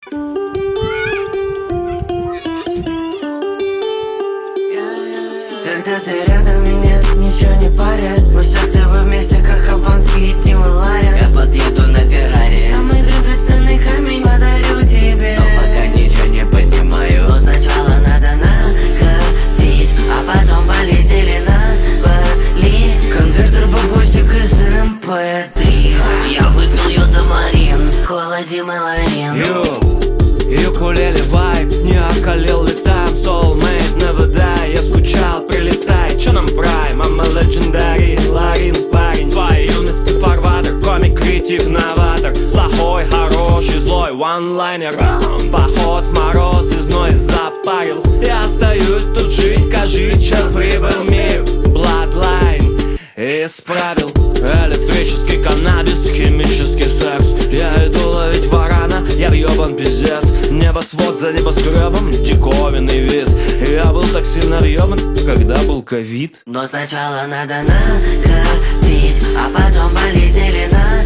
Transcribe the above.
Когда ты рядом и нет, ничего не парит. Мы счастливы вместе, как афонский Тим и Ларин. Я подъеду на Феррари, самый драгоценный камень подарю тебе. Но пока ничего не понимаю, но сначала надо накопить, а потом полетели на Бали. Конвертер, бабусик из МП3. Я выпил йодомарин, холодим и ларин. Юкулеле вайб, не околел ли там soulmate, не выдай, я скучал, прилетай, чё нам прайм, I'm a legendary, Ларин парень, твоей юности фарватер, комик-критик, новатор, плохой, хороший, злой, one-liner, поход в мороз и зной запарил, я остаюсь тут жить, кажись, сейчас прибыл мир, Bloodline исправил, электрический каннабис, химический секс, я иду ловить варана, я въебан пиздец, небосвод за небоскребом, диковинный вид, я был так сильно въебан, когда был ковид. Но сначала надо накопить, а потом полетели на